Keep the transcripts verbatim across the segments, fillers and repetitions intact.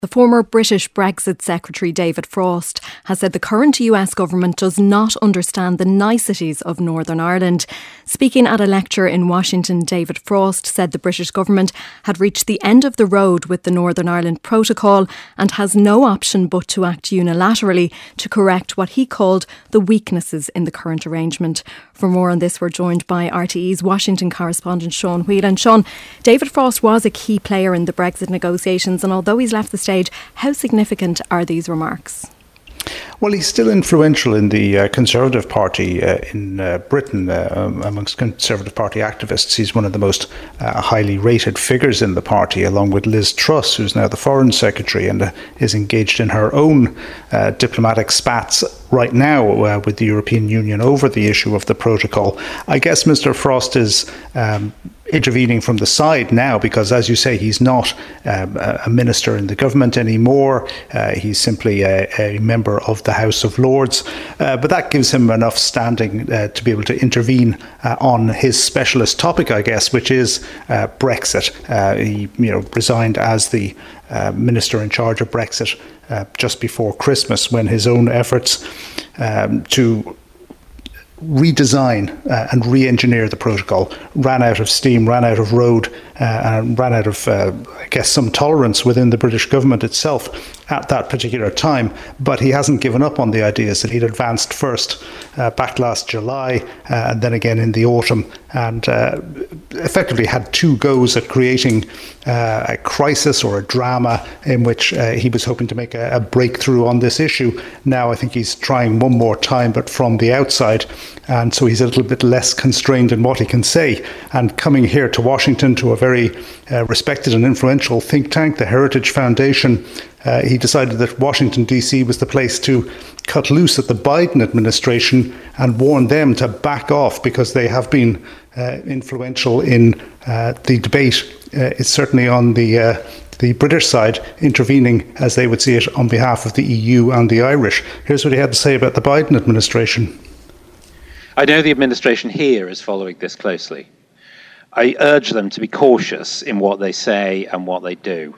The former British Brexit Secretary David Frost has said the current U S government does not understand the niceties of Northern Ireland. Speaking at a lecture in Washington, David Frost said the British government had reached the end of the road with the Northern Ireland Protocol and has no option but to act unilaterally to correct what he called the weaknesses in the current arrangement. For more on this, we're joined by R T E's Washington correspondent Sean Whelan. Sean, David Frost was a key player in the Brexit negotiations, and although he's left the stage, how significant are these remarks? Well, he's still influential in the uh, Conservative Party uh, in uh, Britain, uh, um, amongst Conservative Party activists. He's one of the most uh, highly rated figures in the party, along with Liz Truss, who's now the Foreign Secretary and uh, is engaged in her own uh, diplomatic spats right now uh, with the European Union over the issue of the protocol. I guess Mister Frost is um, intervening from the side now because, as you say, he's not um, a minister in the government anymore. Uh, he's simply a, a member of the House of Lords. Uh, but that gives him enough standing uh, to be able to intervene uh, on his specialist topic, I guess, which is uh, Brexit. Uh, he, you know, resigned as the uh, minister in charge of Brexit uh, just before Christmas, when his own efforts um, to redesign uh, and re-engineer the protocol ran out of steam, ran out of road, uh, and ran out of, uh, I guess, some tolerance within the British government itself at that particular time. But he hasn't given up on the ideas that he'd advanced first uh, back last July uh, and then again in the autumn, and uh, effectively had two goes at creating uh, a crisis or a drama in which uh, he was hoping to make a, a breakthrough on this issue. Now I think he's trying one more time, but from the outside, and so he's a little bit less constrained in what he can say. And coming here to Washington, to a very uh, respected and influential think tank, the Heritage Foundation, uh, he decided that Washington D C was the place to cut loose at the Biden administration and warn them to back off, because they have been uh, influential in uh, the debate. Uh, it's certainly on the uh, the British side, intervening, as they would see it, on behalf of the E U and the Irish. Here's what he had to say about the Biden administration. I know the administration here is following this closely. I urge them to be cautious in what they say and what they do.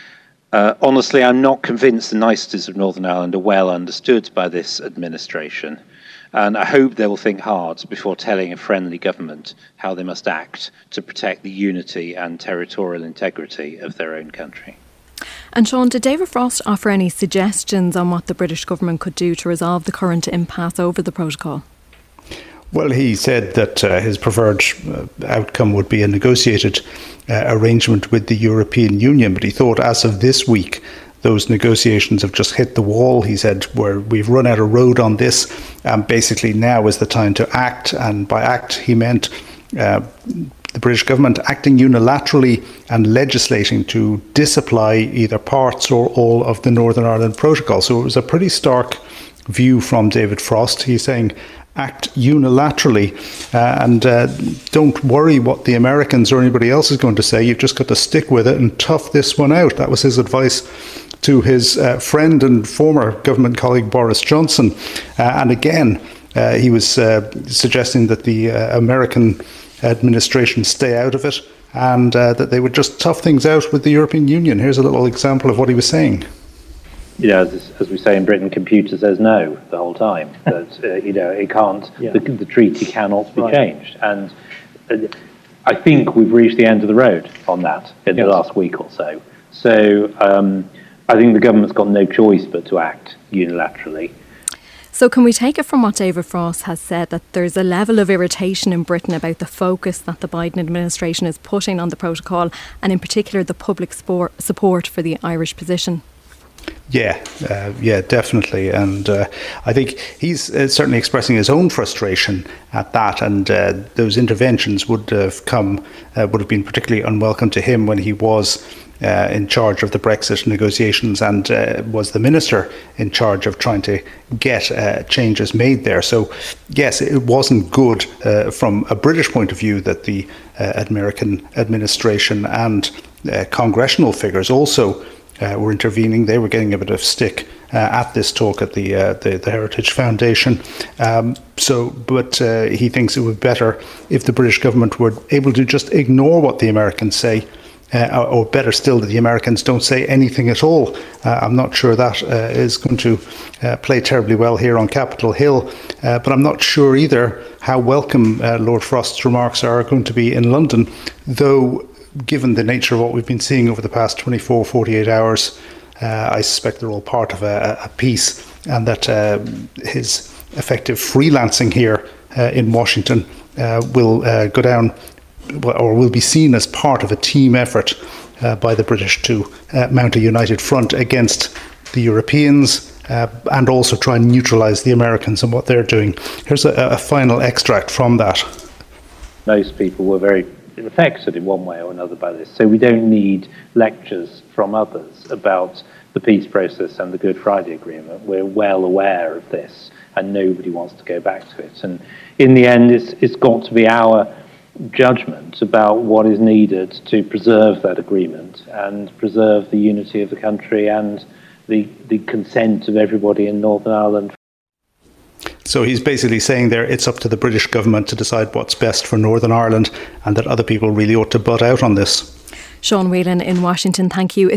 Uh, honestly, I'm not convinced the niceties of Northern Ireland are well understood by this administration, and I hope they will think hard before telling a friendly government how they must act to protect the unity and territorial integrity of their own country. And Sean, did David Frost offer any suggestions on what the British government could do to resolve the current impasse over the protocol? Well, he said that uh, his preferred uh, outcome would be a negotiated uh, arrangement with the European Union, but he thought as of this week, those negotiations have just hit the wall. He said, where we've run out of road on this, and basically now is the time to act. And by act, he meant uh, the British government acting unilaterally and legislating to disapply either parts or all of the Northern Ireland Protocol. So it was a pretty stark view from David Frost. He's saying, act unilaterally uh, and uh, don't worry what the Americans or anybody else is going to say. You've just got to stick with it and tough this one out. That was his advice to his uh, friend and former government colleague Boris Johnson. Uh, and again, uh, he was uh, suggesting that the uh, American administration stay out of it and uh, that they would just tough things out with the European Union. Here's a little example of what he was saying. You know, as, as we say in Britain, computer says no the whole time. That uh, you know, it can't. Yeah. The, the treaty cannot be right. changed, and uh, I think we've reached the end of the road on that in yes. the last week or so. So um, I think the government's got no choice but to act unilaterally. So can we take it from what David Frost has said that there's a level of irritation in Britain about the focus that the Biden administration is putting on the protocol, and in particular the public sport, support for the Irish position? Yeah, uh, yeah, definitely. And uh, I think he's uh, certainly expressing his own frustration at that. And uh, those interventions would have come, uh, would have been particularly unwelcome to him when he was uh, in charge of the Brexit negotiations and uh, was the minister in charge of trying to get uh, changes made there. So, yes, it wasn't good uh, from a British point of view that the uh, American administration and uh, congressional figures also Uh, were intervening. They were getting a bit of stick uh, at this talk at the, uh, the the Heritage Foundation. Um, so, but uh, he thinks it would be better if the British government were able to just ignore what the Americans say uh, or better still, that the Americans don't say anything at all. Uh, I'm not sure that uh, is going to uh, play terribly well here on Capitol Hill, uh, but I'm not sure either how welcome uh, Lord Frost's remarks are going to be in London, though given the nature of what we've been seeing over the past twenty-four, forty-eight hours, uh, I suspect they're all part of a, a piece, and that uh, his effective freelancing here uh, in Washington uh, will uh, go down, or will be seen as part of a team effort uh, by the British to uh, mount a united front against the Europeans uh, and also try and neutralise the Americans and what they're doing. Here's a, a final extract from that. Most people were very affected in one way or another by this, so we don't need lectures from others about the peace process and the Good Friday Agreement. We're well aware of this, and nobody wants to go back to it. And in the end, it's, it's got to be our judgment about what is needed to preserve that agreement and preserve the unity of the country and the, the consent of everybody in Northern Ireland. So he's basically saying there it's up to the British government to decide what's best for Northern Ireland, and that other people really ought to butt out on this. Sean Whelan in Washington, thank you.